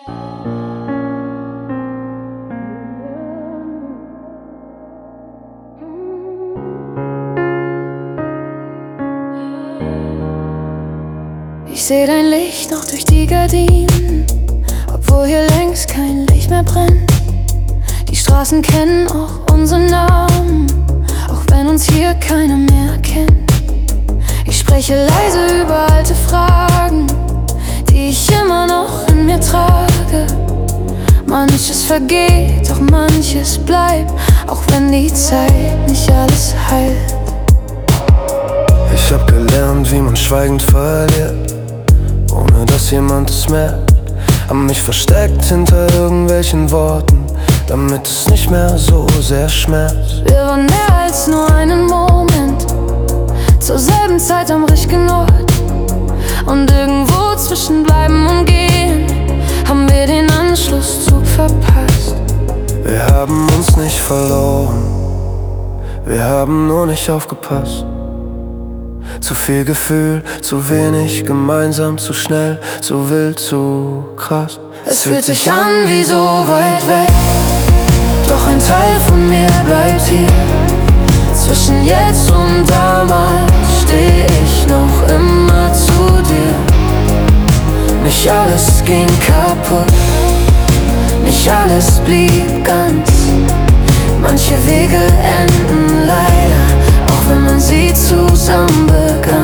Ich seh dein Licht noch durch die Gardinen, obwohl hier längst kein Licht mehr brennt. Die Straßen kennen auch unseren Namen, auch wenn uns hier keiner mehr kennt. Ich spreche leise über alte Fragen, die ich immer noch in mir trage. Manches vergeht, doch manches bleibt, auch wenn die Zeit nicht alles heilt. Ich hab gelernt, wie man schweigend verliert, ohne dass jemand es merkt. Hab mich versteckt hinter irgendwelchen Worten, damit es nicht mehr so sehr schmerzt. Wir waren mehr als nur einen Moment, zur selben Zeit am richtigen Ort. Und irgendwo zwischen Bleiben und Gehen haben wir den Anschlusszug verpasst. Wir haben uns nicht verloren, wir haben nur nicht aufgepasst. Zu viel Gefühl, zu wenig, gemeinsam zu schnell, zu wild, zu krass. Es fühlt sich an wie so weit weg, doch ein Teil von mir bleibt hier. Zwischen jetzt und damals steh ich noch immer zu dir. Nicht alles ging kaputt, nicht alles blieb ganz. Manche Wege enden leider, auch wenn man sie zusammen begann.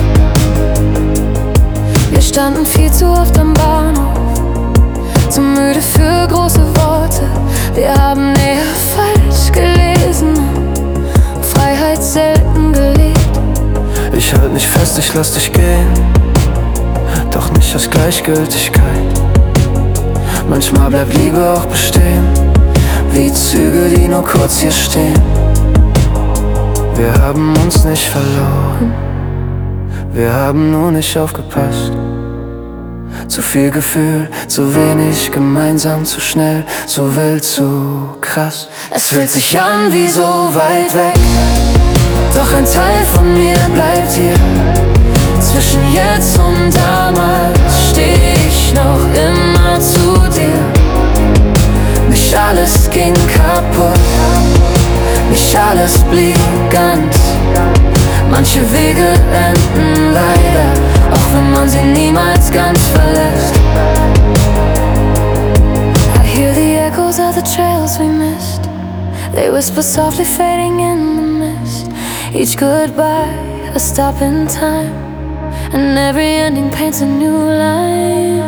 Wir standen viel zu oft am Bahnhof, zu müde für große Worte. Wir haben Nähe falsch gelesen, Freiheit selten gelebt. Ich halt nicht fest, ich lass dich gehen, doch nicht aus Gleichgültigkeit. Manchmal bleibt Liebe auch bestehen, wie Züge, die nur kurz hier stehen. Wir haben uns nicht verloren, wir haben nur nicht aufgepasst. Zu viel Gefühl, zu wenig, gemeinsam zu schnell, zu wild, zu krass. Es fühlt sich an wie so weit weg, doch ein Teil von mir bleibt hier. Zwischen jetzt und damals steh ich noch immer zu dir. Nicht alles ging kaputt, nicht alles blieb ganz. Manche Wege enden leider, auch wenn man sie niemals ganz verlässt. I hear the echoes of the trails we missed, they whisper softly fading in the mist. Each goodbye a stop in time, and every ending paints a new line.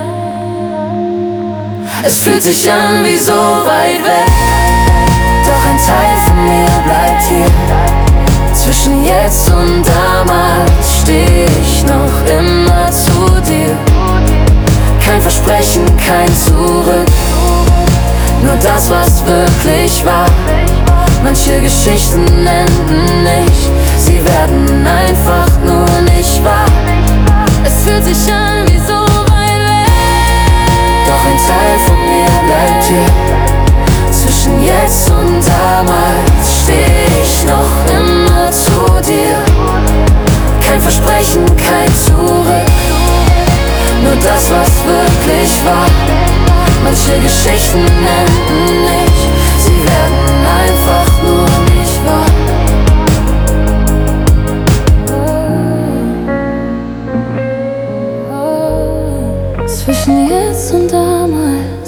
Es fühlt sich an wie so weit weg, doch ein Teil von mir bleibt hier. Zwischen jetzt und damals steh ich noch immer zu dir. Kein Versprechen, kein Zurück, nur das, was wirklich war. Manche Geschichten enden nicht, sie werden einfach nur nicht wahr. Es fühlt sich an wie so weit weg, doch ein Teil von mir bleibt hier. Zwischen jetzt und damals steh ich noch immer zu dir. Kein Versprechen, kein Zurück, nur das, was wirklich war. Manche Geschichten enden nicht, sie werden einfach nur nicht wahr. Zwischen jetzt und damals